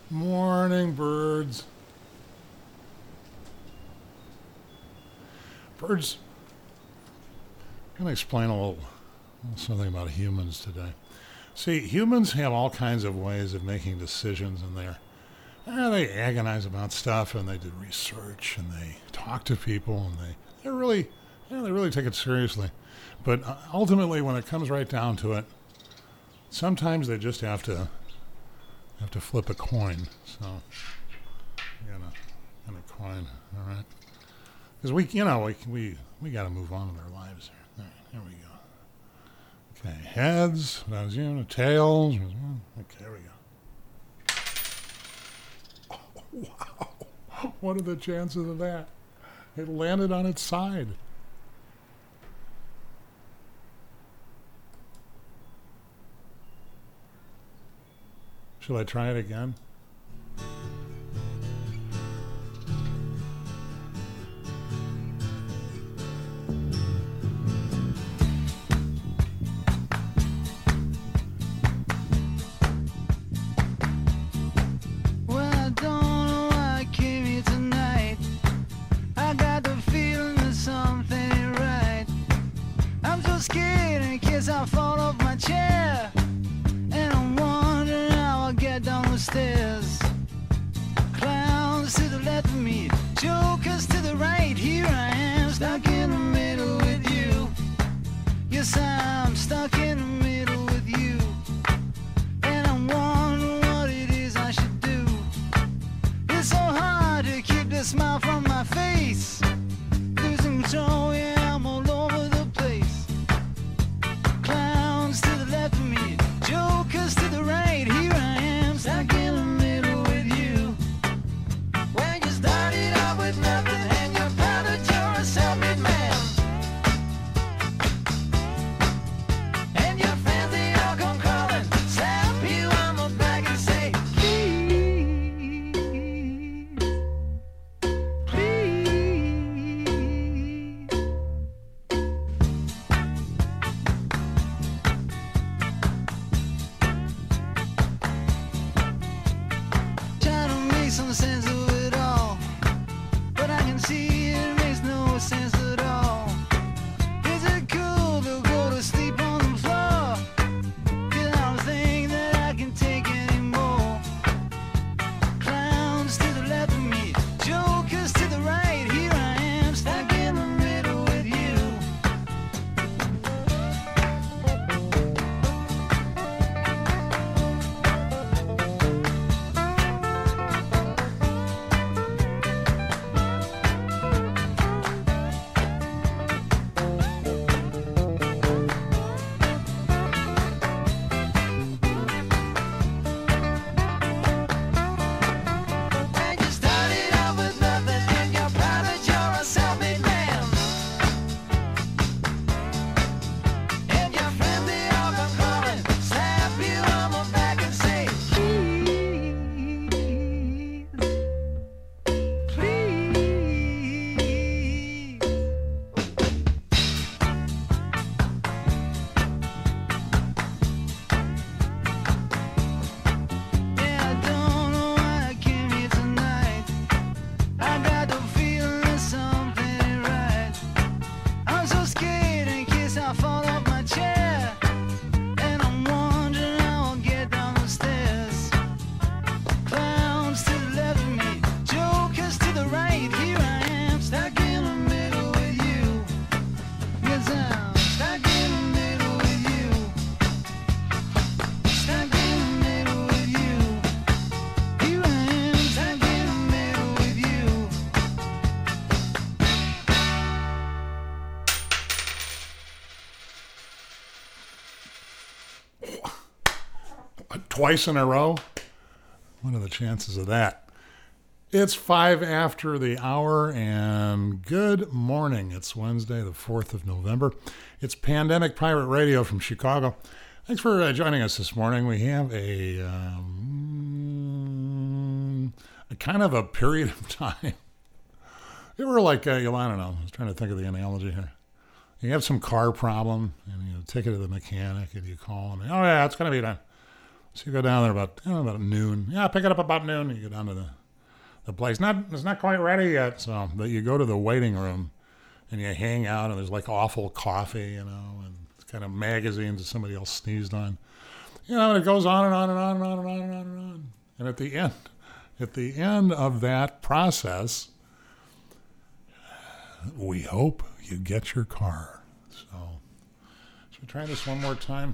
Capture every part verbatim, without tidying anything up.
Morning, birds. Birds. I'm going to explain a little something about humans today. See, humans have all kinds of ways of making decisions, and they're eh, they agonize about stuff, and they do research, and they talk to people, and they they really yeah, they really take it seriously. But uh, ultimately, when it comes right down to it, sometimes they just have to have to flip a coin. So, I got a, got a coin, all right? Because we, you know, we we we got to move on with our lives here. All right, here we go. Okay, heads. That was you. Tails. Okay, here we go. Oh, wow! What are the chances of that? It landed on its side. Shall I try it again? I fall off my chair, and I'm wondering how I'll get down the stairs. Clowns to the left of me, jokers to the right. Here I am, stuck in the middle with you. Yes, I'm stuck in the middle with you, and I'm wondering what it is I should do. It's so hard to keep the smile from my face. Losing control, yeah, I'm all over the place. Clowns to the left of me, jokers to the right. Here I am, stuck in the middle with you. When you started out with nothing and you found that you're a self-made man, and your friends, they all come calling, slap you on the back and say, please, please. Trying to make some sense of it all, but I can see it makes no sense at all. Is it cool to go to sleep on the floor? 'Cause I don't think that I can take anymore. Clowns to the left of me, jokers to the right. Here I am, stuck in the middle with you. And you started out with nothing and you're proud that you're a self-made man. And your friends, they all come calling, slap you on the back and say, please, please. Yeah, I don't know why I came here tonight. I got the feeling that something ain't right. I'm so scared in case I fall off my chair, and I'm wondering how I'll get down the stairs. Clowns to the left of me, jokers to the right. Here I am, stuck in the middle with you. Yes, I'm stuck in the middle with you. Stuck in the middle with you. Here I am, stuck in the middle with you. Twice in a row? What are the chances of that? It's five after the hour, and good morning. It's Wednesday, the fourth of November. It's Pandemic Pirate Radio from Chicago. Thanks for uh, joining us this morning. We have a, um, a kind of a period of time. You were like, uh, you, I don't know, I was trying to think of the analogy here. You have some car problem, and you take it to the mechanic, and you call him, oh yeah, it's going to be done. So you go down there about, you know, about noon. Yeah, pick it up about noon. You go down to the, the place. Not It's not quite ready yet, so but you go to the waiting room and you hang out, and there's like awful coffee, you know, and kind of magazines that somebody else sneezed on. You know, and it goes on and on and on and on and on and on and on. And at the end, at the end of that process, we hope you get your car. So, should we try this one more time?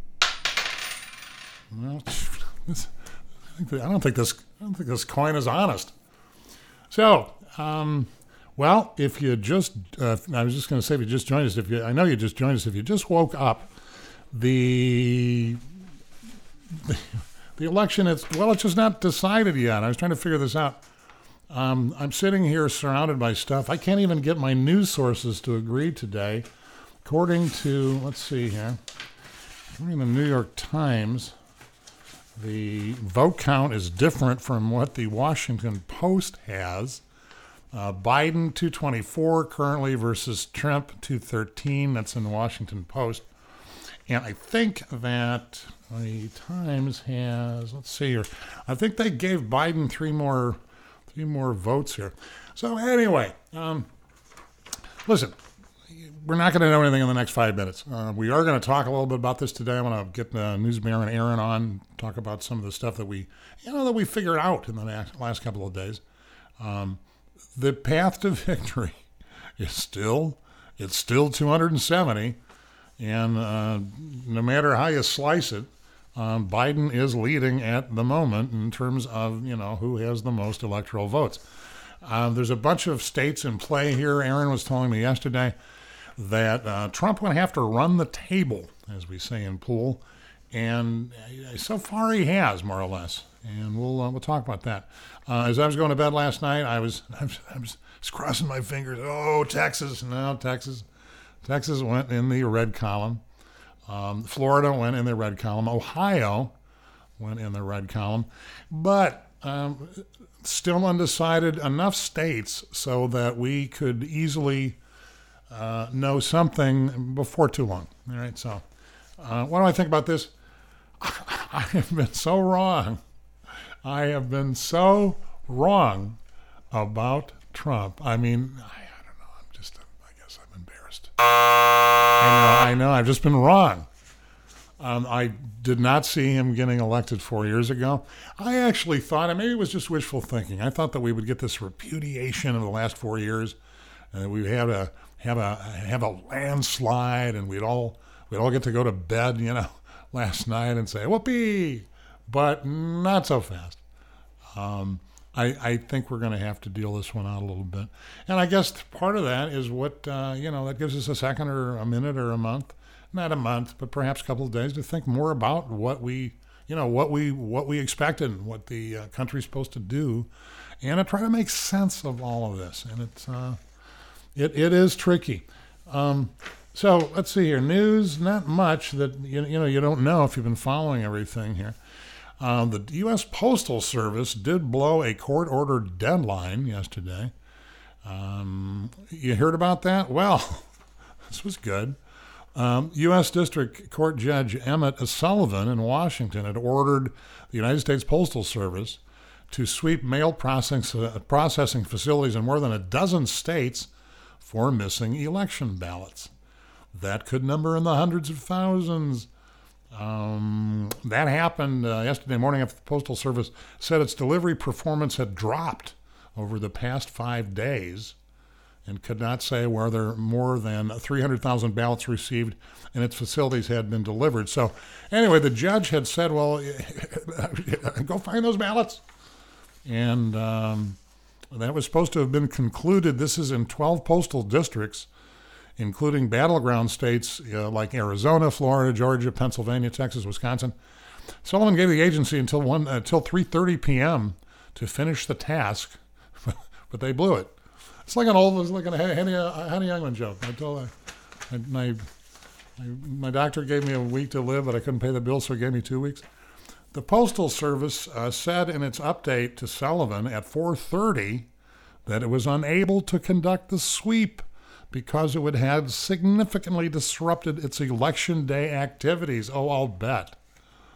Well, this, I, think that, I don't think this. I don't think this coin is honest. So, um, well, if you just, uh, I was just going to say, if you just joined us, if you, I know you just joined us. If you just woke up, the the, the election, it's well, it's just not decided yet. I was trying to figure this out. Um, I'm sitting here surrounded by stuff. I can't even get my news sources to agree today. According to, let's see here, according to the New York Times, the vote count is different from what the Washington Post has. Uh, Biden two twenty-four currently versus Trump two thirteen. That's in the Washington Post. And I think that the Times has, let's see here, I think they gave Biden three more three more votes here. So anyway, um, listen, we're not going to know anything in the next five minutes. Uh, we are going to talk a little bit about this today. I'm going to get the News Baron Aaron on, talk about some of the stuff that we, you know, that we figured out in the last couple of days. Um, the path to victory is still, it's still two hundred seventy, and uh, no matter how you slice it, um, Biden is leading at the moment in terms of, you know, who has the most electoral votes. Uh, there's a bunch of states in play here. Aaron was telling me yesterday that uh, Trump would have to run the table, as we say in pool, and uh, so far he has, more or less. And we'll uh, we'll talk about that. Uh, as I was going to bed last night, I was I was, I was crossing my fingers. Oh, Texas! No, Texas, Texas went in the red column. Um, Florida went in the red column. Ohio went in the red column, but um, still undecided. Enough states so that we could easily Uh, know something before too long. All right, so uh, what do I think about this? I have been so wrong. I have been so wrong about Trump. I mean, I, I don't know. I'm just, I guess I'm embarrassed. I know, I know. I've just been wrong. Um, I did not see him getting elected four years ago. I actually thought, and maybe it was just wishful thinking, I thought that we would get this repudiation of the last four years, and that we had a have a have a landslide, and we'd all we'd all get to go to bed, you know, last night and say whoopee, but not so fast. Um, I I think we're going to have to deal this one out a little bit, and I guess part of that is what uh, you know that gives us a second or a minute or a month, not a month, but perhaps a couple of days to think more about what we you know what we what we expected, and what the uh, country's supposed to do, and to try to make sense of all of this, and it's. Uh, It it is tricky. Um, so let's see here. News, not much that you you know you don't know if you've been following everything here. Uh, the U S Postal Service did blow a court-ordered deadline yesterday. Um, you heard about that? Well, this was good. Um, U S District Court Judge Emmett Sullivan in Washington had ordered the United States Postal Service to sweep mail processing uh, processing facilities in more than a dozen states for missing election ballots. That could number in the hundreds of thousands. Um, that happened uh, yesterday morning after the Postal Service said its delivery performance had dropped over the past five days and could not say whether more than three hundred thousand ballots received in its facilities had been delivered. So anyway, the judge had said, well, go find those ballots. And um, that was supposed to have been concluded. This is in twelve postal districts, including battleground states uh, like Arizona, Florida, Georgia, Pennsylvania, Texas, Wisconsin. Sullivan gave the agency until one uh, until three thirty p.m. to finish the task, but they blew it. It's like an old, it's like a Henny, Henny Youngman joke. I told I, my, my my doctor gave me a week to live, but I couldn't pay the bill, so he gave me two weeks. The Postal Service uh, said in its update to Sullivan at four thirty that it was unable to conduct the sweep because it would have significantly disrupted its election day activities. Oh, I'll bet.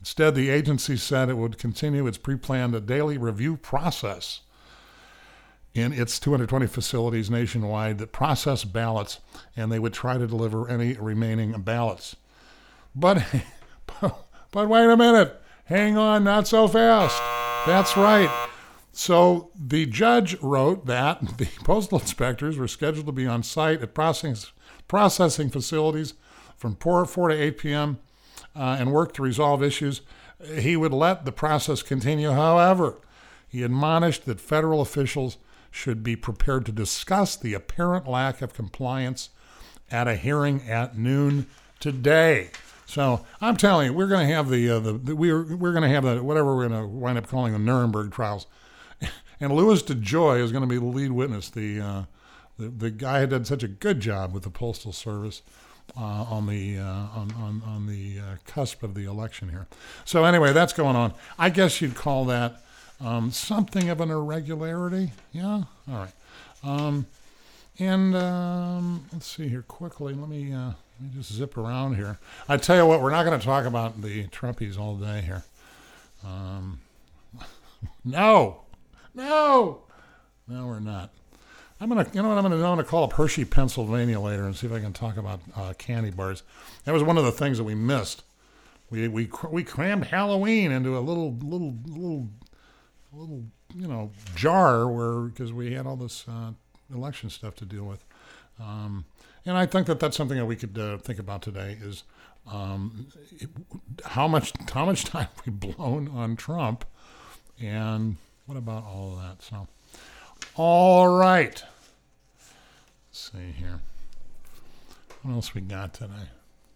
Instead, the agency said it would continue its pre-planned daily review process in its two hundred twenty facilities nationwide that process ballots, and they would try to deliver any remaining ballots. But, but wait a minute. Hang on, not so fast. That's right. So the judge wrote that the postal inspectors were scheduled to be on site at processing, processing facilities from four to eight p.m. Uh, and work to resolve issues. He would let the process continue. However, he admonished that federal officials should be prepared to discuss the apparent lack of compliance at a hearing at noon today. So I'm telling you, we're going to have the, uh, the, the we're we're going to have the whatever we're going to wind up calling the Nuremberg trials, and Louis DeJoy is going to be the lead witness. The uh, the the guy who did such a good job with the Postal Service uh, on the uh, on on on the uh, cusp of the election here. So anyway, that's going on. I guess you'd call that um, something of an irregularity. Yeah. All right. Um, and um, let's see here quickly. Let me. Uh, Let me just zip around here. I tell you what, we're not going to talk about the Trumpies all day here. Um, no, no, no, we're not. I'm gonna, you know what? I'm gonna, I'm gonna call up Hershey, Pennsylvania later and see if I can talk about uh, candy bars. That was one of the things that we missed. We we we crammed Halloween into a little little little little you know jar where because we had all this uh, election stuff to deal with. Um, And I think that that's something that we could uh, think about today is um, it, how much how much time we've blown on Trump, and what about all of that? So, all right. Let's see here. What else we got today?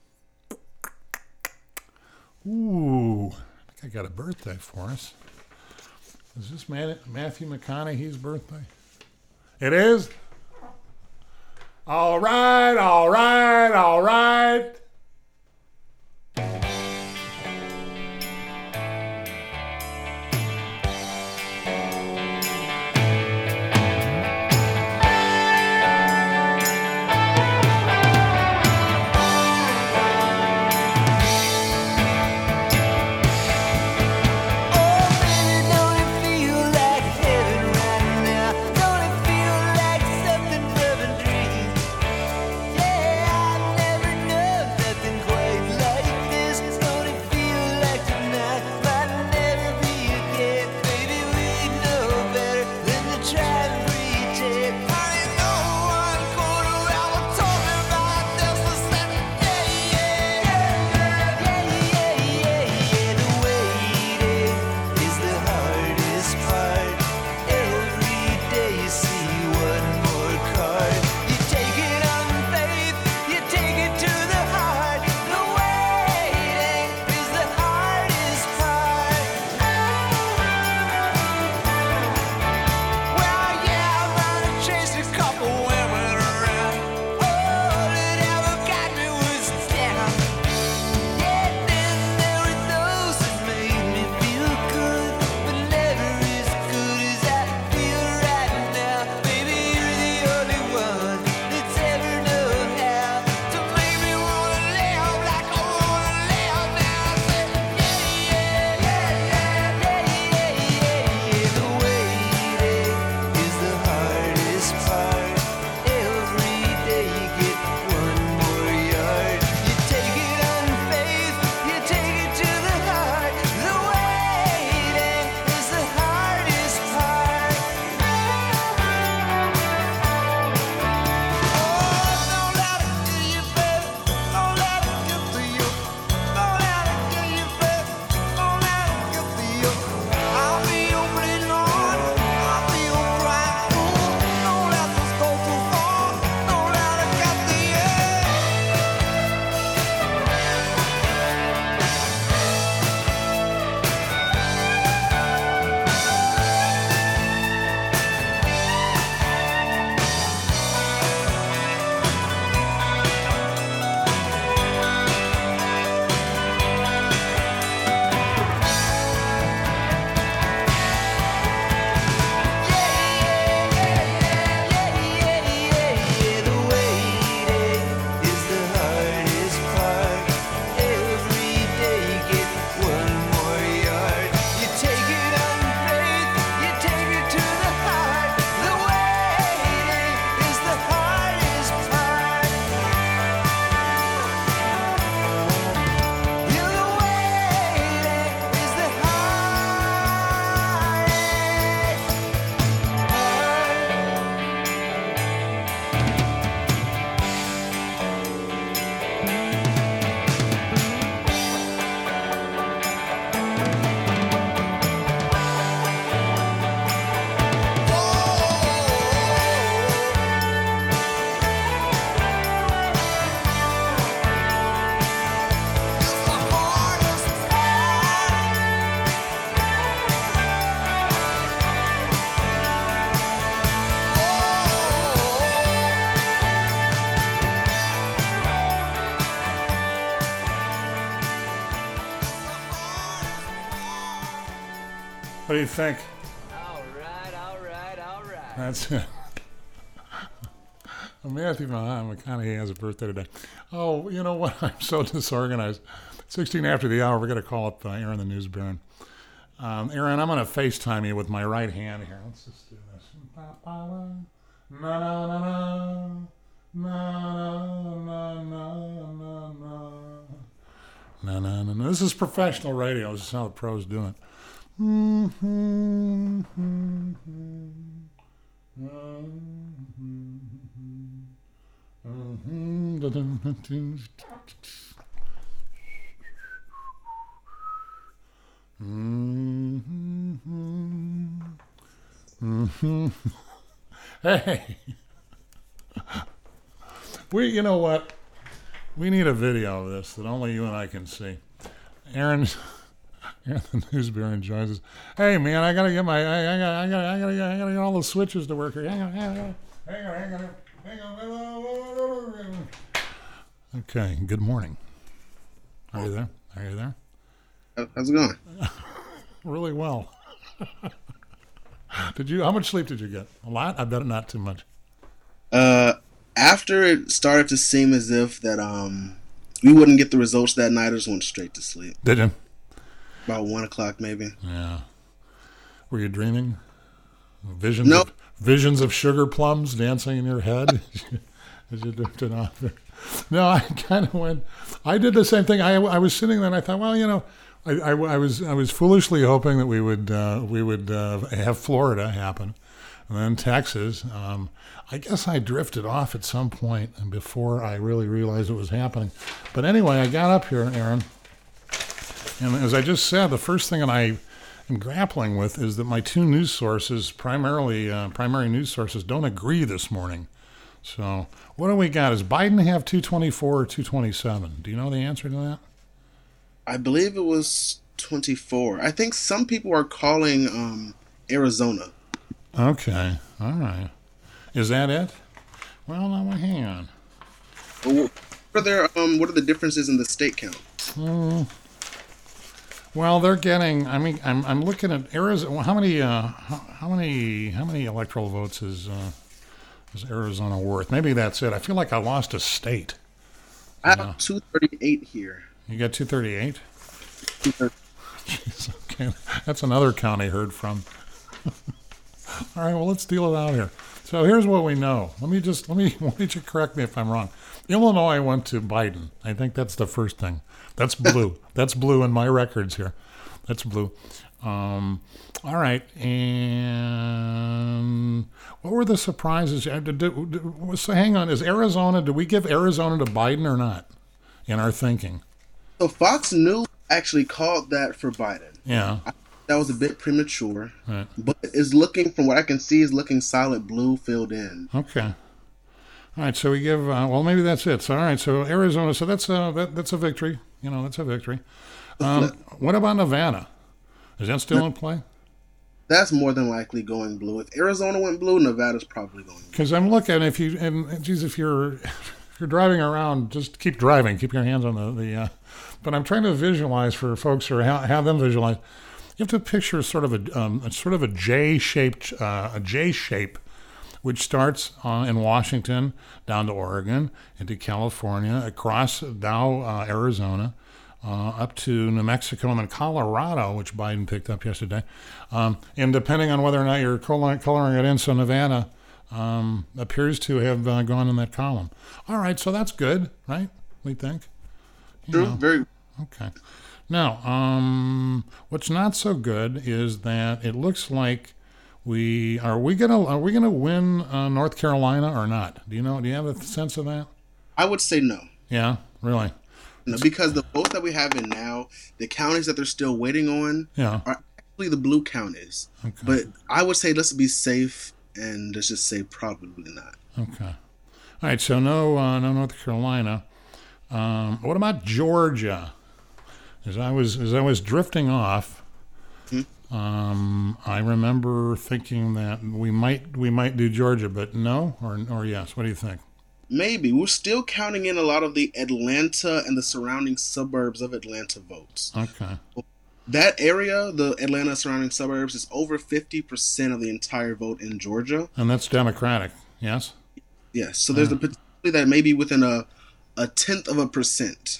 Ooh, I think I got a birthday for us. Is this Matthew McConaughey's birthday? It is? All right, all right, all right. Yeah, I've never known What do you think? All right, all right, all right. That's it. Matthew McConaughey has a birthday today. Oh, you know what? I'm so disorganized. sixteen after the hour, we're going to call up uh, Aaron the News Baron. Um, Aaron, I'm going to FaceTime you with my right hand here. Let's just do this. Na na na na na na na na na na. This is professional radio. This is how the pros do it. Mm-hmm. Hey, we, you know what? We need a video of this that only you and I can see. Aaron, Aaron the News Baron joins us. Hey, man, I gotta get my, I, I gotta, I gotta, I gotta, I gotta get all the switches to work here. Hang on, hang on, hang on, hang on, hang on. Okay, good morning. Are you there? Are you there? How's it going? Really well. Did you? How much sleep did you get? A lot? I bet not too much. Uh, after it started to seem as if that um we wouldn't get the results that night, I just went straight to sleep. Did you? About one o'clock, maybe. Yeah. Were you dreaming? Visions? Nope. Of, visions of sugar plums dancing in your head as you drifted off there. No, I kind of went. I did the same thing. I, I was sitting there and I thought, well, you know, I, I, I was I was foolishly hoping that we would uh, we would uh, have Florida happen, and then Texas. Um, I guess I drifted off at some point, and before I really realized it was happening. But anyway, I got up here, Aaron, and as I just said, the first thing that I am grappling with is that my two news sources, primarily uh, primary news sources, don't agree this morning. So what do we got? Does Biden have two twenty-four or two twenty-seven? Do you know the answer to that? I believe it was twenty-four. I think some people are calling um, Arizona. Okay. All right. Is that it? Well, now, hang on. What are, there, um, what are the differences in the state count? Uh, well, they're getting. I mean, I'm I'm looking at Arizona. How many? Uh, how, how many? How many electoral votes is uh, is Arizona worth? Maybe that's it. I feel like I lost a state. I have yeah. two thirty-eight here. You got two thirty-eight? two thirty. Jeez, okay. That's another count I heard from. All right, well, let's deal it out here. So here's what we know. Let me just, let me, why don't you correct me if I'm wrong. Illinois went to Biden. I think that's the first thing. That's blue. That's blue in my records here. That's blue. Um, all right, and what were the surprises? So hang on, is Arizona, do we give Arizona to Biden or not in our thinking? So Fox News actually called that for Biden. Yeah. I, that was a bit premature. Right. But it's looking, from what I can see, is looking solid blue filled in. Okay. All right, so we give, uh, well, maybe that's it. So, all right, so Arizona, so that's a, that, that's a victory. You know, that's a victory. Um, what about Nevada? Is that still in play? That's more than likely going blue. If Arizona went blue, Nevada's probably going blue. Because I'm looking, if you, and geez, if you're... If you're driving around, just keep driving. Keep your hands on the, the uh, but I'm trying to visualize for folks or have, have them visualize. You have to picture sort of a, um, a sort of a J-shaped, uh, a J shape, which starts uh, in Washington down to Oregon, into California, across now uh, Arizona, uh, up to New Mexico, and then Colorado, which Biden picked up yesterday. Um, and depending on whether or not you're coloring, coloring it in, so Nevada Um, appears to have uh, gone in that column. All right, so that's good, right? We think. You True, know. very. Okay. Now, um, what's not so good is that it looks like we are we gonna are we gonna win uh, North Carolina or not? Do you know? Do you have a sense of that? I would say no. Yeah, really. No, because the votes that we have in now, the counties that they're still waiting on, yeah. are actually the blue counties. Okay. But I would say let's be safe. And let's just say probably not. Okay. All right, so no uh, no North Carolina. Um, what about Georgia? As I was as I was drifting off, hmm? um, I remember thinking that we might we might do Georgia, but no or or yes. What do you think? Maybe. We're still counting in a lot of the Atlanta and the surrounding suburbs of Atlanta votes. Okay. that area, the Atlanta surrounding suburbs, is over fifty percent of the entire vote in Georgia. And that's Democratic, yes? Yes. So there's Uh. a potential that maybe within a, a tenth of a percent.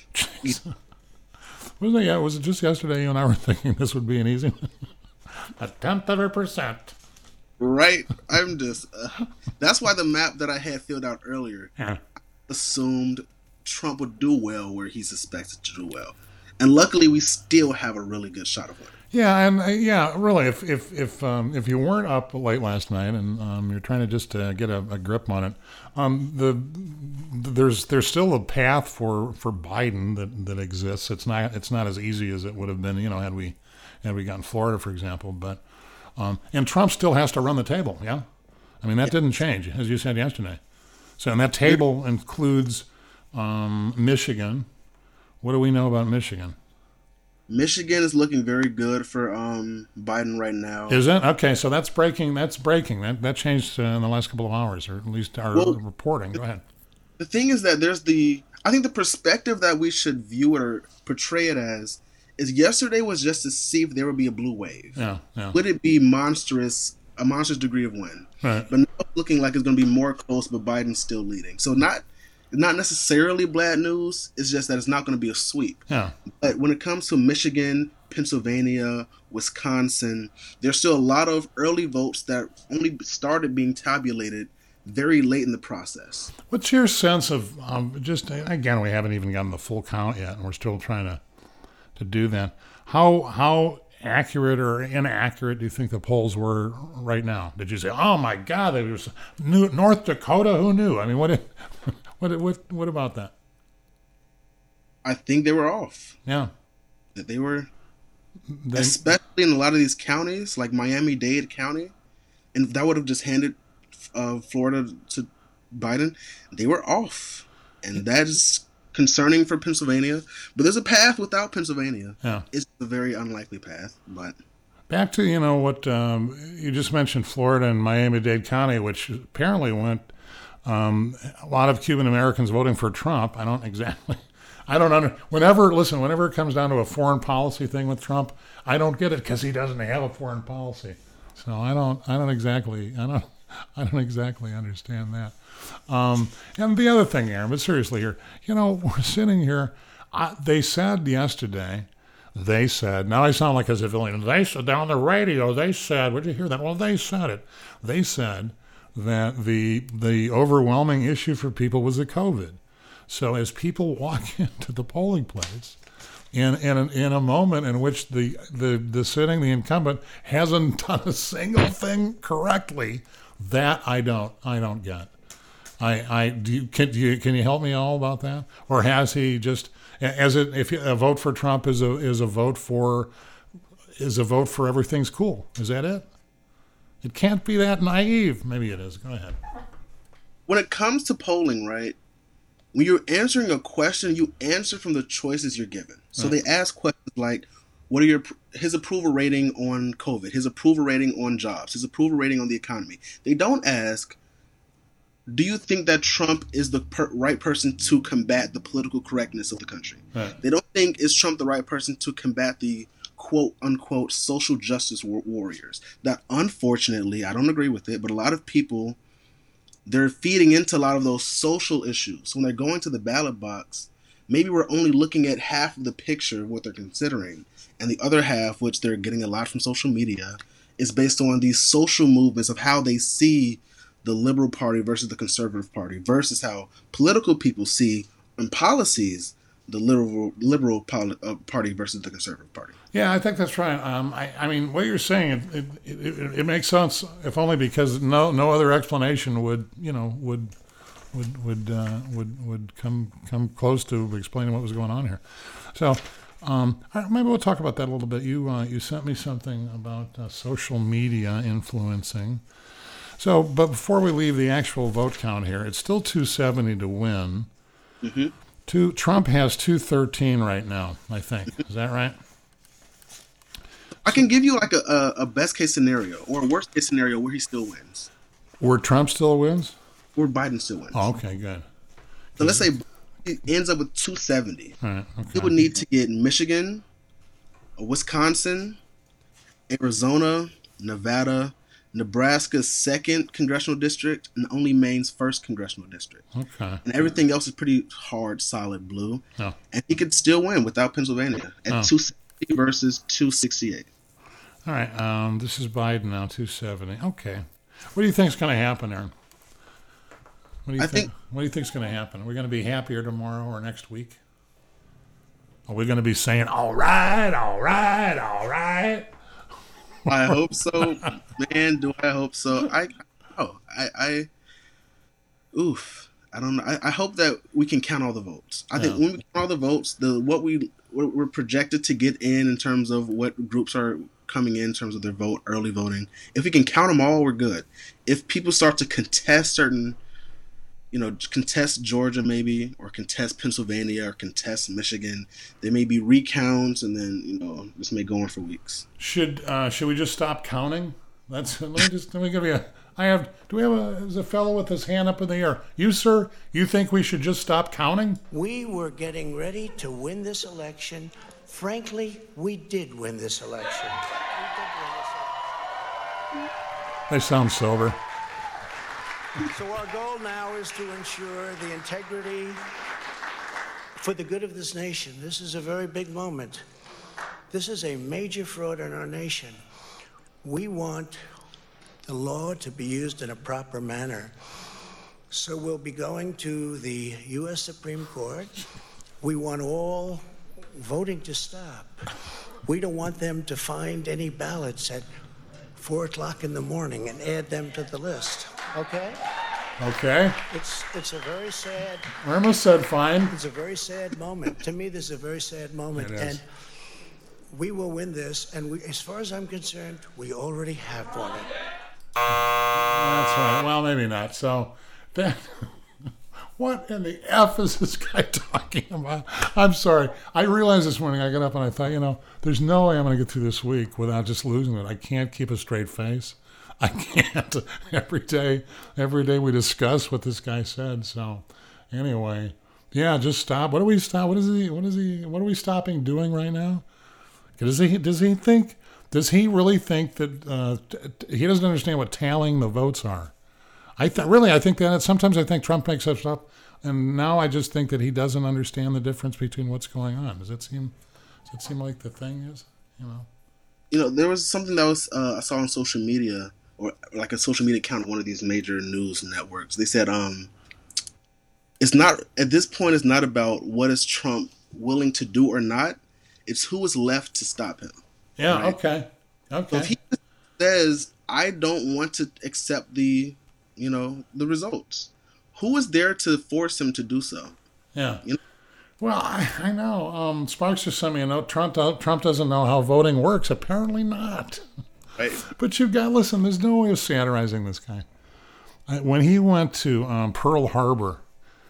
Was it, yeah, was it just yesterday you and I were thinking this would be an easy one? A tenth of a percent. Right? I'm just... Uh, that's why the map that I had filled out earlier Yeah. assumed Trump would do well where he's expected to do well. And luckily, we still have a really good shot of winning. Yeah, and uh, yeah, really, if if if um, if you weren't up late last night and um, you're trying to just uh, get a, a grip on it, um, the there's there's still a path for, for Biden that, that exists. It's not it's not as easy as it would have been, you know, had we had we gotten Florida, for example. But um, and Trump still has to run the table. Yeah, I mean that didn't change, as you said yesterday. So and that table includes um, Michigan. What do we know about Michigan? Michigan is looking very good for um, Biden right now. Is it? Okay, so that's breaking. That's breaking. That that changed uh, in the last couple of hours, or at least our Well, reporting. Go ahead. The thing is that there's the, I think the perspective that we should view it or portray it as is yesterday was just to see if there would be a blue wave. Yeah, yeah. Would it be monstrous, a monstrous degree of win? Right. But now it's looking like it's going to be more close, but Biden's still leading. So not not necessarily bad news. It's just that it's not going to be a sweep. Yeah. But when it comes to Michigan, Pennsylvania, Wisconsin, there's still a lot of early votes that only started being tabulated very late in the process. What's your sense of um, just again? We haven't even gotten the full count yet, and we're still trying to to do that. How how accurate or inaccurate do you think the polls were right now? Did you say, "Oh my God, there was New, North Dakota"? Who knew? I mean, what what what what about that? I think they were off. Yeah, That they were, they, especially in a lot of these counties, like Miami-Dade County, and that would have just handed uh, Florida to Biden. They were off, and that is concerning for Pennsylvania. But there's a path without Pennsylvania. yeah. It's a very unlikely path, but Back to, you know, what um, you just mentioned, Florida and Miami-Dade County, which apparently went um, a lot of Cuban Americans voting for Trump. I don't exactly, I don't under, whenever, listen, whenever it comes down to a foreign policy thing with Trump, I don't get it because he doesn't have a foreign policy. So I don't, I don't exactly, I don't, I don't exactly understand that. Um, and the other thing, Aaron, but seriously here, you know, we're sitting here, I, they said yesterday, They said, now I sound like a civilian, they said down the radio, they said, would you hear that? Well, they said it. They said that the the overwhelming issue for people was the COVID. So as people walk into the polling place, in in a, in a moment in which the, the, the sitting, the incumbent, hasn't done a single thing correctly, that I don't I don't get. I, I do you, can do you can you help me all about that? Or has he just as it if a vote for Trump is a is a vote for is a vote for everything's cool? Is that it? It can't be that naive. Maybe it is. Go ahead. when it comes to polling, right, when you're answering a question, you answer from the choices you're given. So Right. they ask questions like, what are your his approval rating on COVID, his approval rating on jobs, his approval rating on the economy. They don't ask, do you think that Trump is the per- right person to combat the political correctness of the country? Right. They don't think, is Trump the right person to combat the quote unquote social justice war- warriors? That unfortunately, I don't agree with it, but a lot of people, they're feeding into a lot of those social issues. When they're going to the ballot box, maybe we're only looking at half of the picture of what they're considering. And the other half, which they're getting a lot from social media, is based on these social movements of how they see the Liberal Party versus the Conservative Party versus how political people see in policies the Liberal Liberal poli- uh, Party versus the Conservative Party. Yeah, I think that's right. Um, I, I mean, what you're saying, it, it, it, it makes sense, if only because no no other explanation would, you know, would would would uh, would would come come close to explaining what was going on here. So um, all right, maybe we'll talk about that a little bit. You uh, you sent me something about uh, social media influencing. So, but before we leave the actual vote count here, it's still two seventy to win. Mm-hmm. Two, Trump has two thirteen right now, I think. Is that right? I can give you like a, a, a best case scenario or a worst case scenario where he still wins, Where Trump still wins? or Biden still wins. Oh, okay, good. So let's say he ends up with two seventy. All right, He okay. would need to get Michigan, Wisconsin, Arizona, Nevada, Nebraska's second congressional district, and only Maine's first congressional district. Okay. And everything else is pretty hard, solid blue. Oh. And he could still win without Pennsylvania at Oh. two sixty versus two sixty-eight. All right. Um, this is Biden now, two seventy. Okay. What do you think's going to happen, Aaron? What do you I think, think- What do you think's going to happen? Are we going to be happier tomorrow or next week? Are we going to be saying, all right, all right, all right? I hope so, man. Do I hope so? I, oh, I, I, oof. I don't know. I, I hope that we can count all the votes. I think Yeah. when we count all the votes, the what we what we're projected to get in in terms of what groups are coming in in terms of their vote, early voting. If we can count them all, we're good. If people start to contest certain, you know, contest Georgia maybe, or contest Pennsylvania, or contest Michigan, there may be recounts, and then you know this may go on for weeks. Should uh, should we just stop counting? That's let me just let me give you a. I have. Do we have a? Is a fellow with his hand up in the air? You, sir. You think we should just stop counting? We were getting ready to win this election. Frankly, we did win this election. We did win this election. They sound sober. So our goal now is to ensure the integrity for the good of this nation. This is a very big moment. This is a major fraud in our nation. We want the law to be used in a proper manner. So we'll be going to the U S Supreme Court. We want all voting to stop. We don't want them to find any ballots at four o'clock in the morning and add them to the list. Okay? Okay. It's it's a very sad Irma said fine. it's a very sad moment. To me, this is a very sad moment. It is. And we will win this, and we, as far as I'm concerned, we already have won it. That's right. Well, maybe not. So, then, what in the F is this guy talking about? I'm sorry. I realized this morning I got up and I thought, you know, there's no way I'm going to get through this week without just losing it. I can't keep a straight face. I can't. Every day, every day we discuss what this guy said. So, anyway, yeah, just stop. What do we stop? What is he? What is he? What are we stopping doing right now? Does he? Does he think? Does he really think that uh, t- t- he doesn't understand what tallying the votes are? I th- really, I think that sometimes I think Trump makes up stuff, and now I just think that he doesn't understand the difference between what's going on. Does it seem? Does it seem like the thing is? You know. You know, there was something that was uh, I saw on social media, or like a social media account of one of these major news networks. They said, um, it's not at this point. It's not about what is Trump willing to do or not. It's who is left to stop him. Yeah. Right. Okay. Okay. So if he says, I don't want to accept the, you know, the results, who is there to force him to do so? Yeah. You know? Well, I, I know. Um, Sparks just sent me a note. Trump, Trump doesn't know how voting works. Apparently not. Right. But you've got, listen, there's no way of satirizing this guy. I, when he went to um, Pearl Harbor,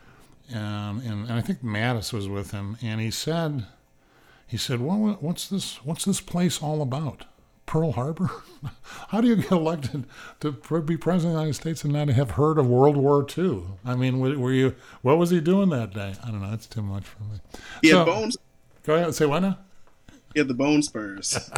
um, and, and I think Mattis was with him, and he said, he said, well, what's this, what's this place all about? Pearl Harbor? How do you get elected to be president of the United States and not have heard of World War Two? I mean, were you, what was he doing that day? I don't know. That's too much for me. He So- had bones. Go ahead and say what now? He had the bone spurs.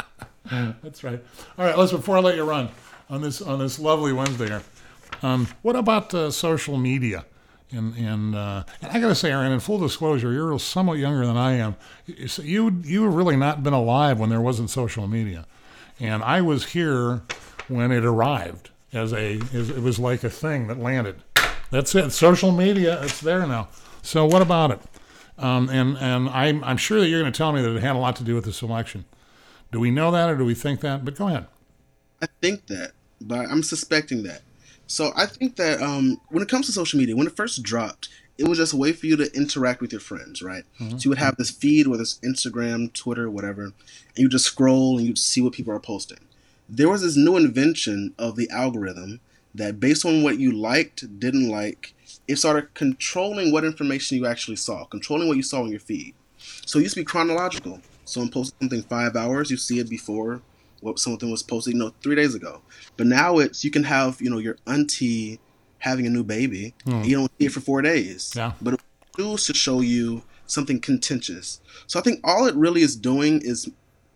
That's right. All right, let's before I let you run on this on this lovely Wednesday here. Um, what about uh, social media? And and, uh, and I got to say, Aaron, in full disclosure, you're somewhat younger than I am. So you you have really not been alive when there wasn't social media, and I was here when it arrived as a as, it was like a thing that landed. That's it. Social media, it's there now. So what about it? Um, and and I'm I'm sure that you're going to tell me that it had a lot to do with this election. Do we know that or do we think that? But go ahead. I think that, but I'm suspecting that. So I think that um, when it comes to social media, when it first dropped, it was just a way for you to interact with your friends, right? Mm-hmm. So you would have this feed, whether it's Instagram, Twitter, whatever, and you just scroll and you'd see what people are posting. There was this new invention of the algorithm that based on what you liked, didn't like, it started controlling what information you actually saw, controlling what you saw in your feed. So it used to be chronological. Someone posted something five hours, you see it before what something was posted, you know, three days ago. But now it's, you can have, you know, your auntie having a new baby, mm. and you don't see it for four days. Yeah. But it was to show you something contentious. So I think all it really is doing is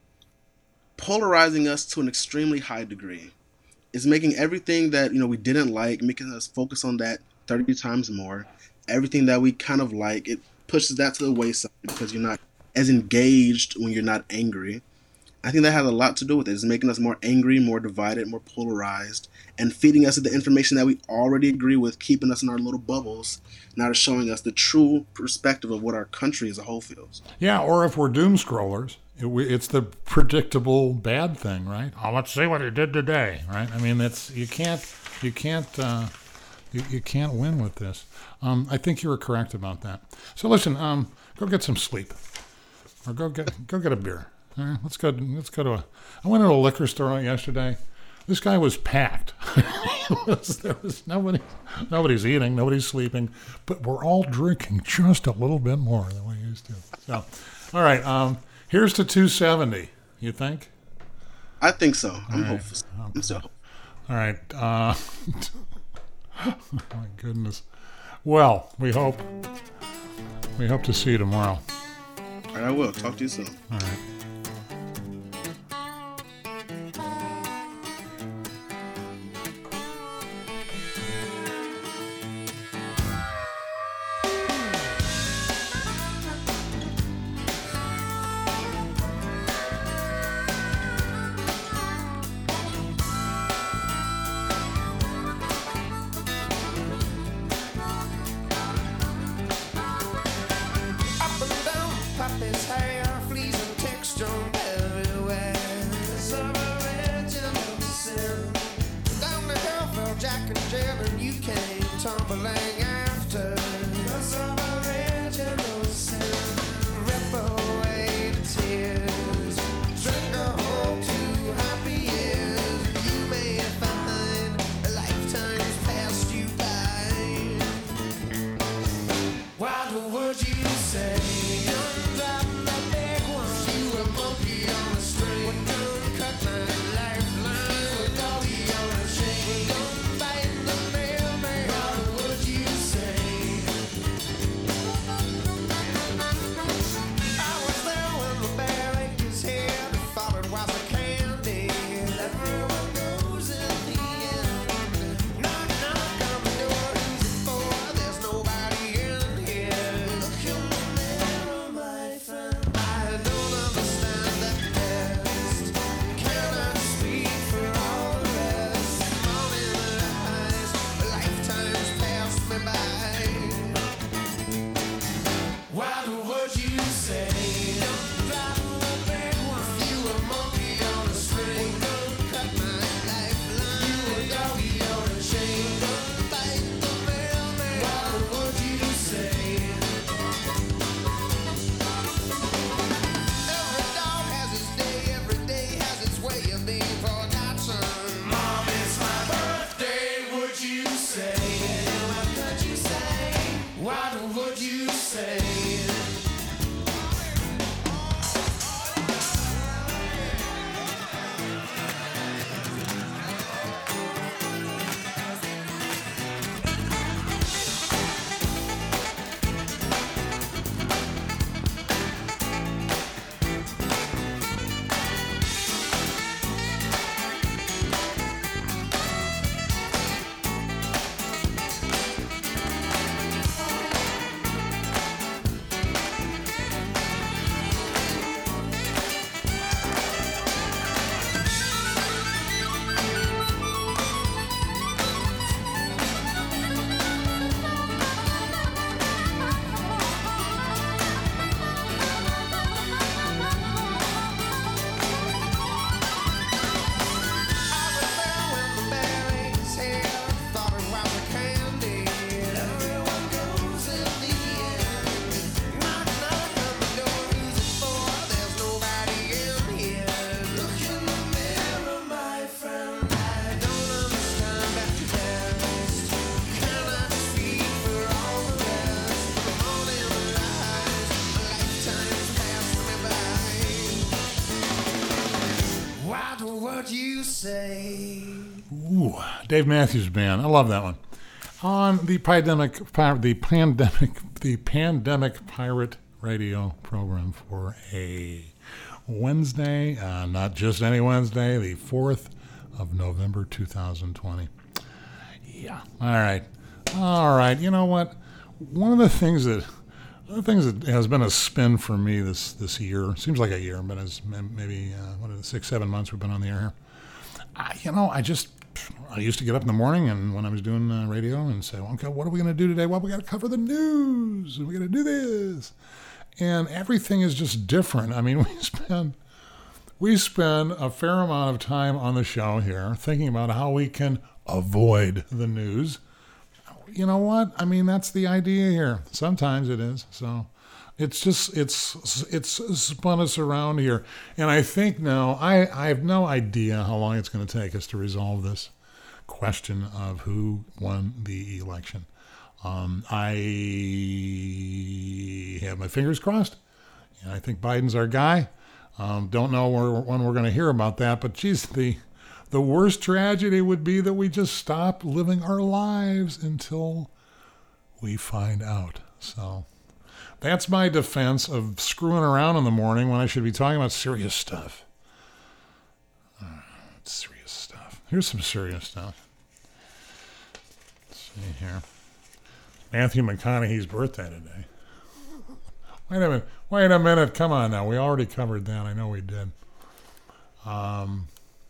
polarizing us to an extremely high degree. It's making everything that, you know, we didn't like, making us focus on that thirty times more. Everything that we kind of like, it pushes that to the wayside because you're not as engaged when you're not angry. I think that has a lot to do with it. It's making us more angry, more divided, more polarized, and feeding us the information that we already agree with, keeping us in our little bubbles, not showing us the true perspective of what our country as a whole feels. Yeah, or if we're doom scrollers, it, it's the predictable bad thing, right? Oh, let's see what he did today, right? I mean, it's you can't you can't uh, you, you can't win with this. Um, I think you were correct about that. So listen, um, go get some sleep, or go get go get a beer. All right, let's go. Let's go to a. I went to a liquor store yesterday. This guy was packed. was, there was nobody. Nobody's eating. Nobody's sleeping. But we're all drinking just a little bit more than we used to. So, all right. Um, here's to two seventy. You think? I think so. I'm right. hopeful. I'm so. All right. Uh, oh my goodness. Well, we hope. We hope to see you tomorrow. All right, I will. Talk to you soon. All right. Ooh, Dave Matthews Band. I love that one. On the pandemic, the pandemic, the pandemic pirate radio program for a Wednesday, uh, not just any Wednesday, the fourth of November, two thousand twenty. Yeah, all right. All right, you know what? One of the things that one of the things that has been a spin for me this, this year, seems like a year, but it's maybe, uh, what is it, six, seven months we've been on the air here. I, you know, I just, I used to get up in the morning and when I was doing uh, radio and say, okay, what are we going to do today? Well, we got to cover the news. We got to do this. And everything is just different. I mean, we spend, we spend a fair amount of time on the show here thinking about how we can avoid the news. You know what? I mean, that's the idea here. Sometimes it is. So it's just, it's, it's spun us around here. And I think now, I, I have no idea how long it's going to take us to resolve this question of who won the election. Um, I have my fingers crossed. And I think Biden's our guy. Um, don't know where, when we're going to hear about that, but geez, the the worst tragedy would be that we just stop living our lives until we find out. So that's my defense of screwing around in the morning when I should be talking about serious stuff. Uh, serious stuff. Here's some serious stuff. Let's see here. Matthew McConaughey's birthday today. Wait a minute. Wait a minute. Come on now. We already covered that. I know we did. Um.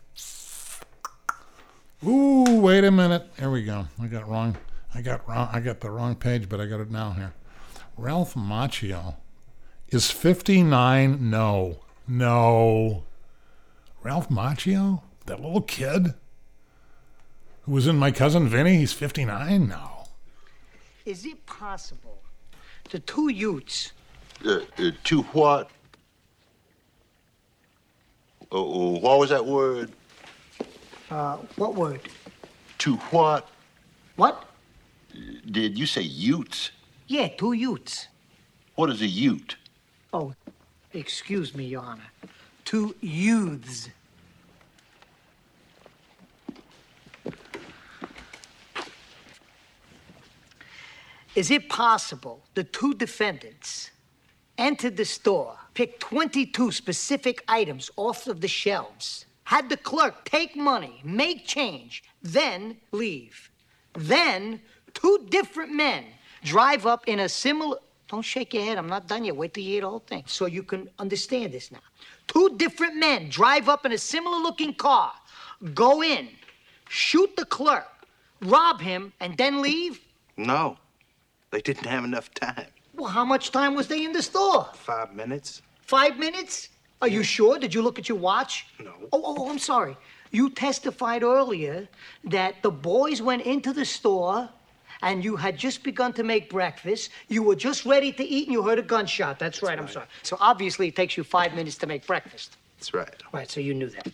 Ooh, wait a minute. Here we go. I got wrong. I got wrong. I got the wrong page, but I got it now here. Ralph Macchio is fifty-nine. No. No. Ralph Macchio? That little kid who was in My Cousin Vinny? He's fifty-nine? No. Is it possible the two youths... Uh, uh, two what? Uh, uh, what was that word? Uh, what word? To what? What? Did you say utes? Yeah, two youths. What is a ute? Oh, excuse me, Your Honor. Two youths. Is it possible the two defendants entered the store, picked twenty-two specific items off of the shelves, had the clerk take money, make change, then leave? Then two different men drive up in a similar... Don't shake your head, I'm not done yet. Wait till you hear the whole thing so you can understand this now. Two different men drive up in a similar-looking car, go in, shoot the clerk, rob him, and then leave? No. They didn't have enough time. Well, how much time was they in the store? Five minutes. Five minutes? Are you sure? Did you look at your watch? No. Oh, oh, I'm sorry. You testified earlier that the boys went into the store and you had just begun to make breakfast. You were just ready to eat and you heard a gunshot. That's right, That's I'm right. sorry. So obviously it takes you five minutes to make breakfast. That's right. Right, so you knew that.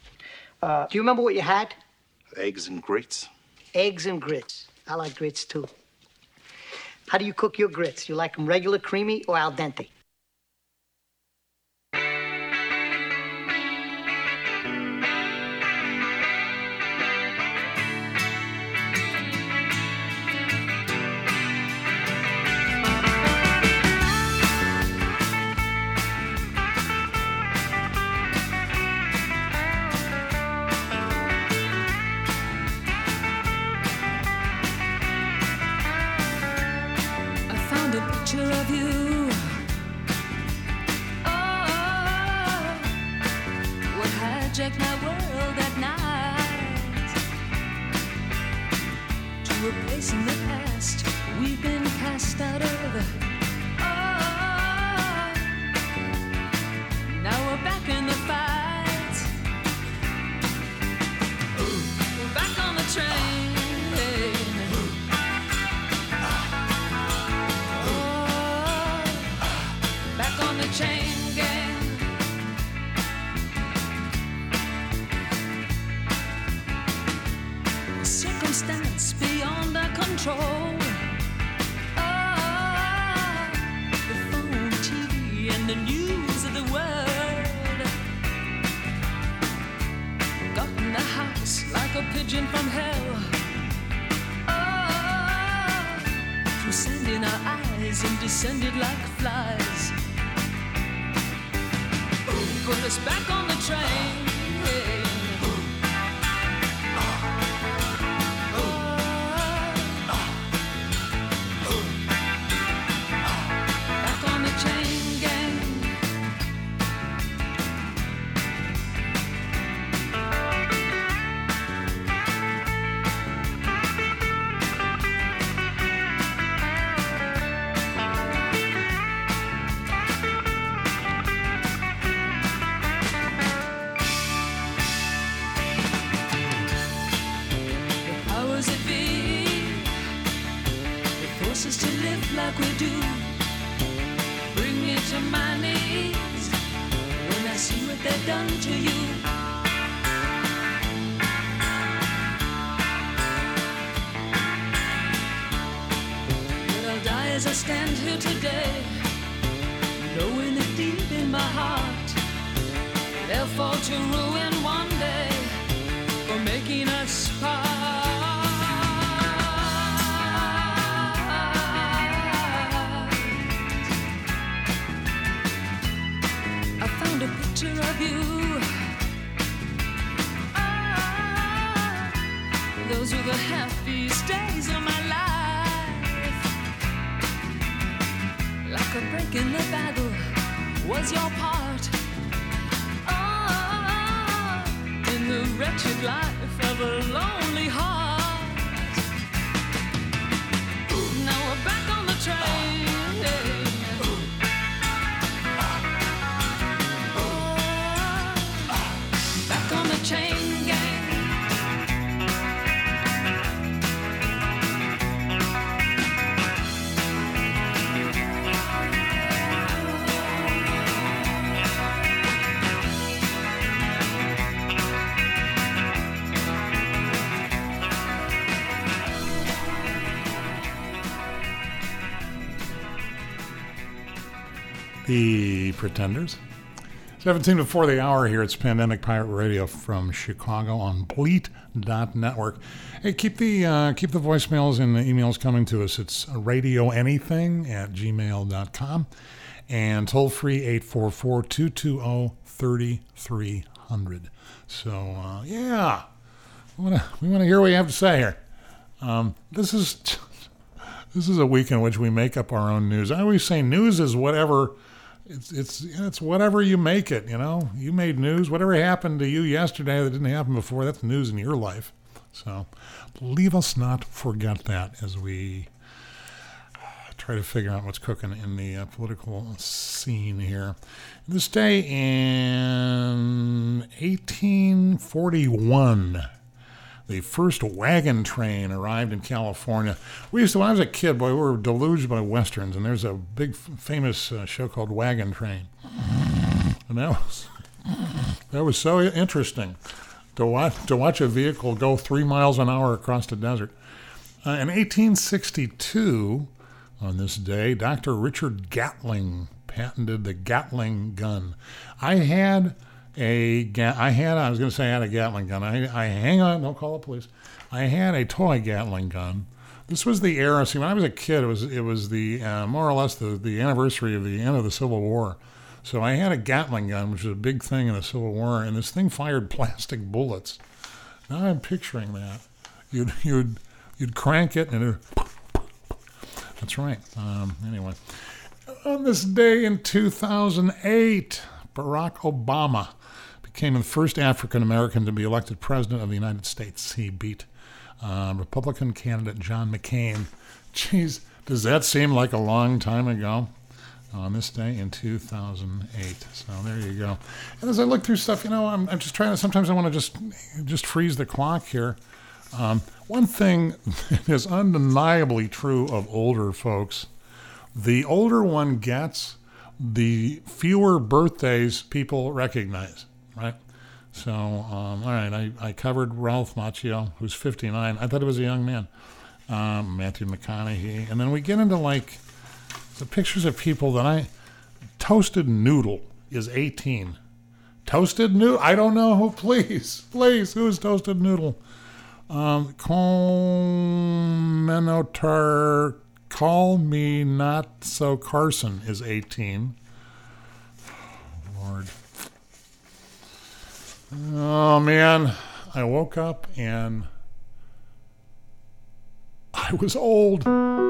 Uh, do you remember what you had? Eggs and grits. Eggs and grits. I like grits too. How do you cook your grits? You like them regular, creamy, or al dente? And descended like flies. Ooh. put us back on the train. Back on the chain gang. Us to live like we do. Bring me to my knees when I see what they've done to you. But I'll die as I stand here today, knowing it deep in my heart they'll fall to ruin one day for making us part. Of you, ah, those were the happiest days of my life. Like a break in the battle was your part. Ah, in the wretched life of a lonely heart. Now we're back on the train. Chain gang. The Pretenders. seventeen before the hour here. It's Pandemic Pirate Radio from Chicago on Bleat dot network. Hey, keep the uh, keep the voicemails and the emails coming to us. It's radio anything at gmail dot com and toll free eight four four, two two zero, three three zero zero. So uh, yeah, we want to we want to hear what you have to say here. Um, this is this is a week in which we make up our own news. I always say news is whatever. It's it's it's whatever you make it, you know. You made news. Whatever happened to you yesterday that didn't happen before, that's news in your life. So leave us not forget that as we try to figure out what's cooking in the uh, political scene here. This day in eighteen forty-one, the first wagon train arrived in California. We used to, when I was a kid, boy, we were deluged by Westerns, and there's a big f- famous uh, show called Wagon Train. And that was, that was so interesting to watch, to watch a vehicle go three miles an hour across the desert. Uh, in eighteen sixty-two, on this day, Doctor Richard Gatling patented the Gatling gun. I had... A ga- I had, I was going to say I had a Gatling gun. I, I hang on, don't call the police. I had a toy Gatling gun. This was the era, see, when I was a kid, it was it was the, uh, more or less the, the anniversary of the end of the Civil War. So I had a Gatling gun, which was a big thing in the Civil War, and this thing fired plastic bullets. Now I'm picturing that. You'd, you'd, you'd crank it, and it would, that's right. Um, anyway, on this day in two thousand eight, Barack Obama became the first African-American to be elected president of the United States. He beat uh, Republican candidate John McCain. Jeez, does that seem like a long time ago? On this day in two thousand eight. So there you go. And as I look through stuff, you know, I'm, I'm just trying to, sometimes I want to just just freeze the clock here. Um, one thing that is undeniably true of older folks, the older one gets, the fewer birthdays people recognize, right? So, um, all right, I, I covered Ralph Macchio, who's fifty-nine. I thought he was a young man. Um, Matthew McConaughey. And then we get into, like, the pictures of people that I... Toasted Noodle is eighteen. Toasted Noodle? I don't know who, please. Please, who is Toasted Noodle? Um, Comenotar... Call Me Not So Carson is eighteen. Lord. Oh man, I woke up and I was old.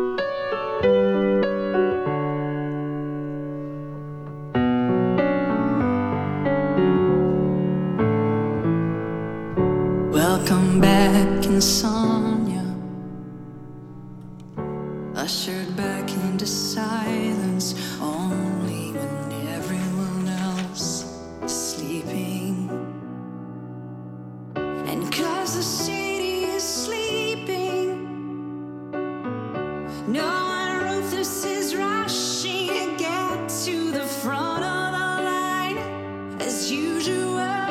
Welcome back, insomnia. Ushered back into silence only when everyone else is sleeping. And 'cause the city is sleeping, no one ruthless is rushing to get to the front of the line as usual.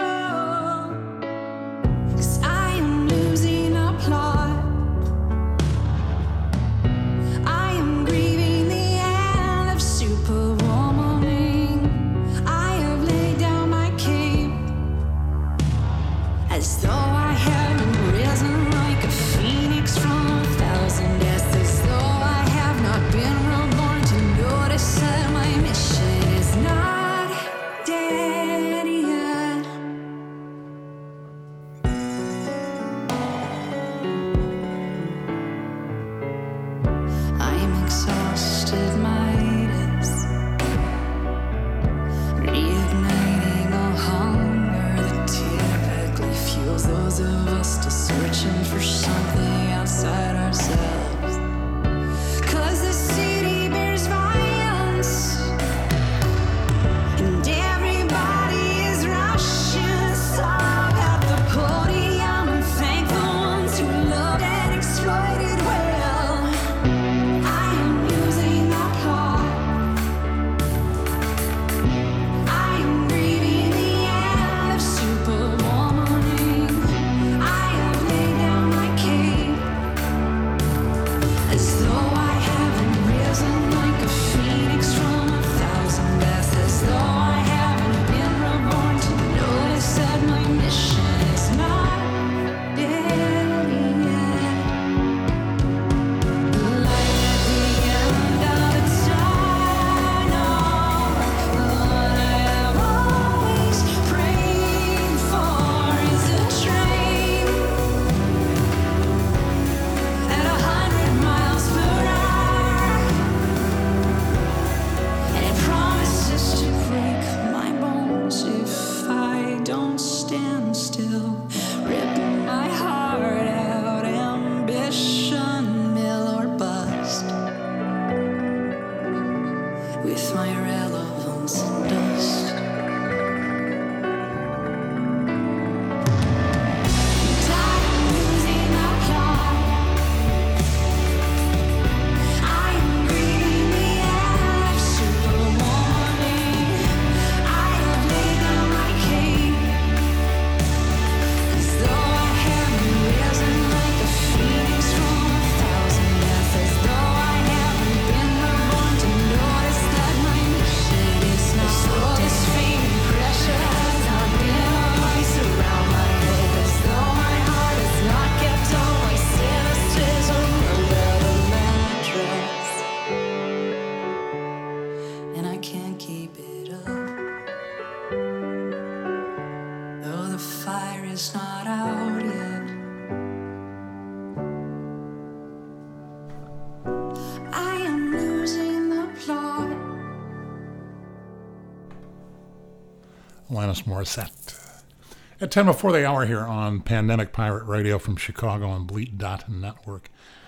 Alanis Morissette. At ten before the hour here on Pandemic Pirate Radio from Chicago on Bleat dot Network.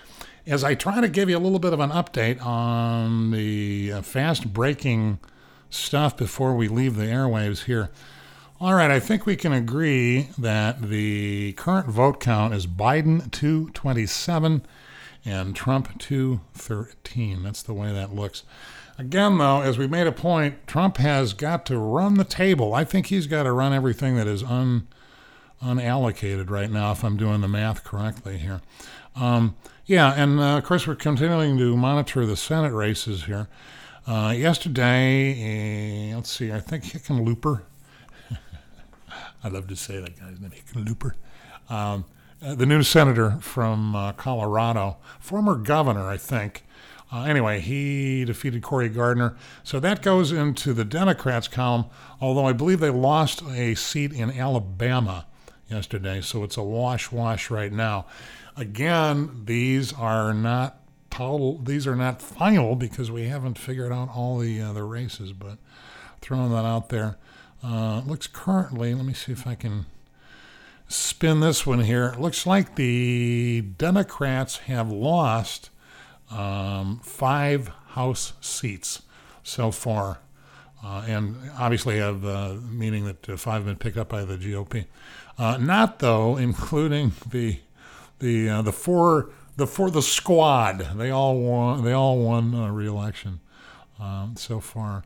As I try to give you a little bit of an update on the uh, fast-breaking stuff before we leave the airwaves here. All right, I think we can agree that the current vote count is Biden two twenty-seven and Trump two thirteen. That's the way that looks. Again, though, as we made a point, Trump has got to run the table. I think he's got to run everything that is un, unallocated right now, if I'm doing the math correctly here. Um, yeah, and uh, of course, we're continuing to monitor the Senate races here. Uh, yesterday, uh, let's see, I think Hickenlooper, I love to say that guy's name, Hickenlooper, um, uh, the new senator from uh, Colorado, former governor, I think, Uh, anyway, he defeated Cory Gardner. So that goes into the Democrats column, although I believe they lost a seat in Alabama yesterday. So it's a wash-wash right now. Again, these are not total, these are not final because we haven't figured out all the uh, the races, but throwing that out there. Uh, looks currently, let me see if I can spin this one here. It looks like the Democrats have lost um, five House seats so far, uh, and obviously have, uh, meaning that uh, five have been picked up by the G O P. Uh, not though, including the the uh, the four the four the squad. They all won. They all won uh, re-election um, so far.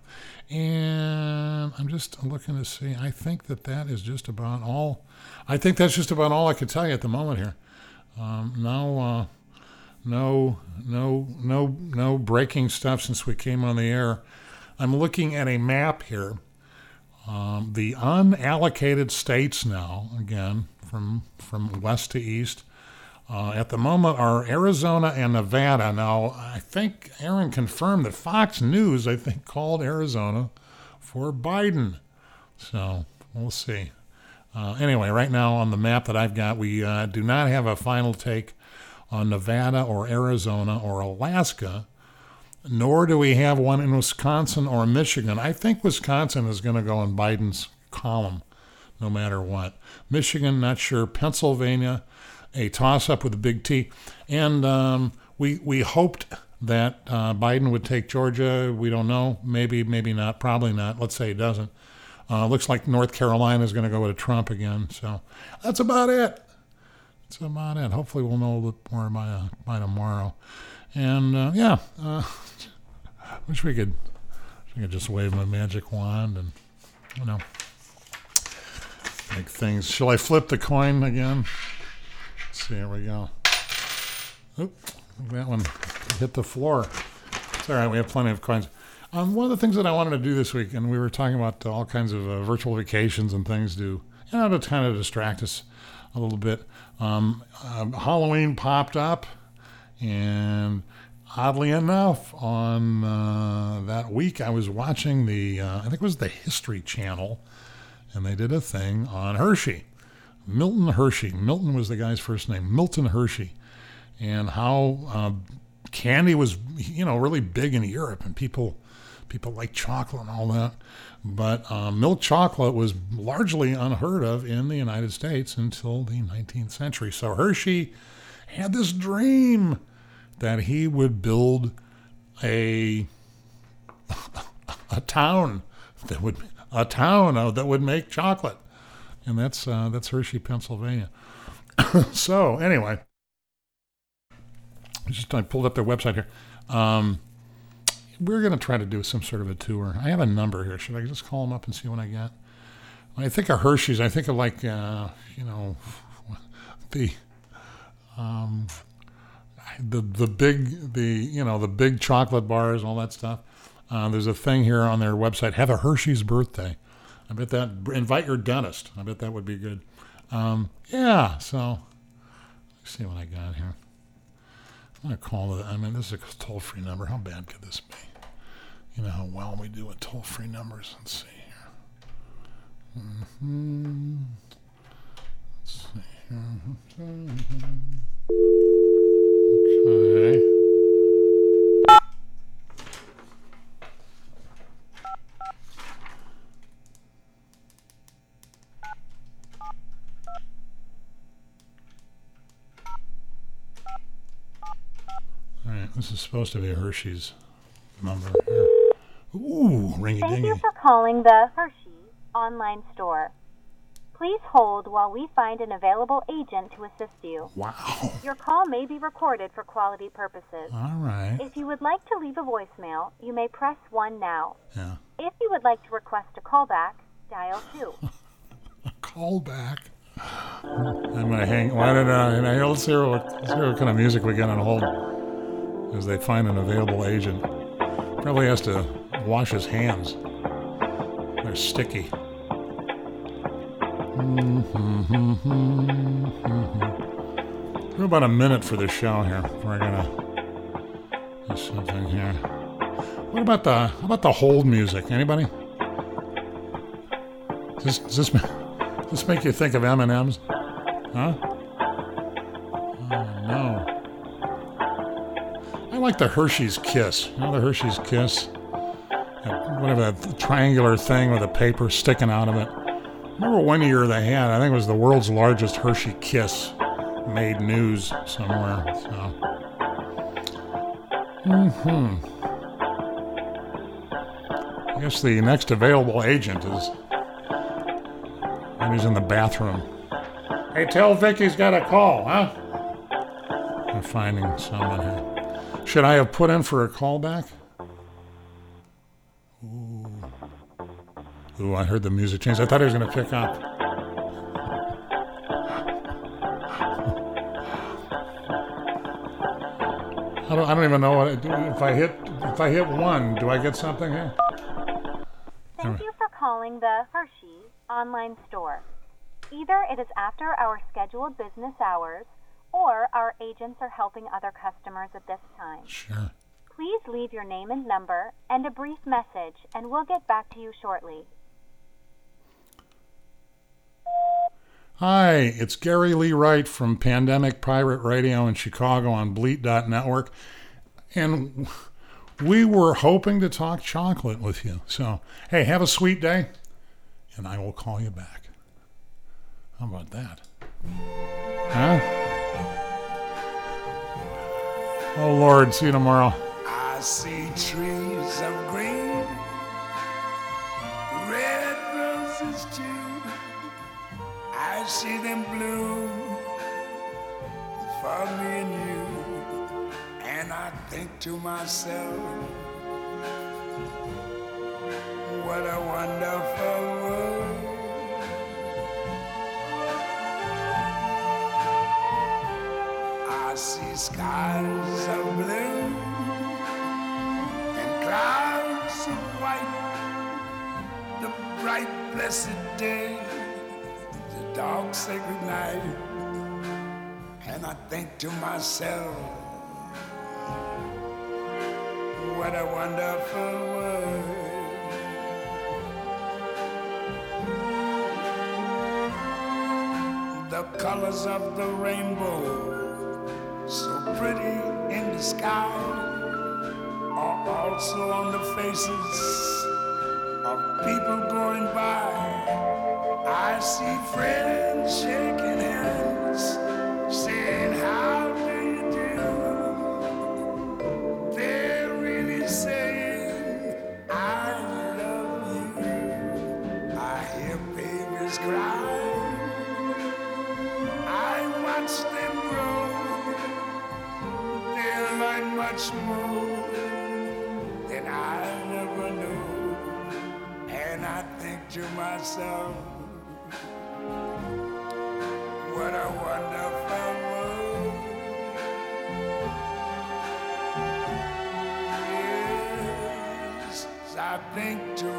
And I'm just looking to see. I think that that is just about all. I think that's just about all I could tell you at the moment here. Um, no, uh, no, no, no, no breaking stuff since we came on the air. I'm looking at a map here. Um, the unallocated states now, again from from west to east, uh, at the moment are Arizona and Nevada. Now, I think Aaron confirmed that Fox News, I think, called Arizona for Biden. So we'll see. Uh, anyway, right now on the map that I've got, we uh, do not have a final take on Nevada or Arizona or Alaska, nor do we have one in Wisconsin or Michigan. I think Wisconsin is going to go in Biden's column no matter what. Michigan, not sure. Pennsylvania, a toss-up with a big T. And um, we we hoped that uh, Biden would take Georgia. We don't know. Maybe, maybe not. Probably not. Let's say he doesn't. Uh, looks like North Carolina is going to go with Trump again. So that's about it. That's about it. Hopefully we'll know a little more by, uh, by tomorrow. And, uh, yeah, uh, wish we could, wish we could just wave my magic wand and, you know, make things. Shall I flip the coin again? Let's see, here we go. Oop, that one hit the floor. It's all right, we have plenty of coins. Um, one of the things that I wanted to do this week, and we were talking about all kinds of uh, virtual vacations and things to, you know, to kind of distract us a little bit. Um, uh, Halloween popped up, and oddly enough, on uh, that week I was watching the, uh, I think it was the History Channel, and they did a thing on Hershey. Milton Hershey. Milton was the guy's first name. Milton Hershey. And how uh, candy was, you know, really big in Europe, and people people like chocolate and all that. But uh, milk chocolate was largely unheard of in the United States until the nineteenth century. So Hershey had this dream that he would build a a town that would a town that would make chocolate, and that's uh, that's Hershey, Pennsylvania. So anyway, just I pulled up their website here. Um, we're going to try to do some sort of a tour. I have a number here. Should I just call them up and see what I get? When I think of Hershey's, I think of like uh, you know the um, the the big the you know the big chocolate bars, all that stuff. Uh, there's a thing here on their website. Have a Hershey's birthday. I bet that invite your dentist. I bet that would be good. Um, yeah. So let's see what I got here. I'm gonna call it. I mean, this is a toll-free number. How bad could this be? You know how well we do with toll-free numbers. Let's see here. Mm-hmm. Let's see here. Okay. All right, this is supposed to be a Hershey's number here. Ooh, ringy-dingy. Thank you for calling the Hershey online store. Please hold while we find an available agent to assist you. Wow. Your call may be recorded for quality purposes. All right. If you would like to leave a voicemail, you may press one now. Yeah. If you would like to request a callback, dial two. A callback. I'm gonna hang. Why did I? I let's hear what, let's hear what kind of music we got on hold. As they find an available agent. Probably has to wash his hands. They're sticky. Mm-hmm. We're about a minute for this show here. We're gonna There's something here. What about the how about the hold music? Anybody? Does this, does this, does this make you think of M and M's? Huh? Oh no. I like the Hershey's Kiss. You know the Hershey's Kiss? That, whatever that triangular thing with a paper sticking out of it. Remember one year they had, I think it was the world's largest Hershey Kiss, made news somewhere. So. Mm-hmm. I guess the next available agent is, and he's in the bathroom. Hey, tell Vic he's got a call, huh? I'm finding someone here. Should I have put in for a callback? Ooh. Ooh, I heard the music change. I thought he was going to pick up. I don't, I don't even know what I do. If I hit if I hit one, do I get something here? Thank you for calling the Hershey online store. Either it is after our scheduled business hours, or our agents are helping other customers at this time. Sure. Please leave your name and number and a brief message, and we'll get back to you shortly. Hi, it's Gary Lee Wright from Pandemic Pirate Radio in Chicago on Bleat dot network. And we were hoping to talk chocolate with you. So, hey, have a sweet day, and I will call you back. How about that? Huh? Oh, Lord, see you tomorrow. I see trees of green, red roses too. I see them bloom for me and you, and I think to myself, what a wonderful world. I see skies of blue and clouds of white, the bright blessed day, dark sacred night, and I think to myself, what a wonderful world. The colors of the rainbow, so pretty in the sky, are also on the faces of people going by. I see friends shaking hands, saying, how do you do? They're really saying, I love you. I hear babies cry. I watch them grow. They'll learn much more than I never knew. And I think to myself, what a wonderful world. Yes, I think to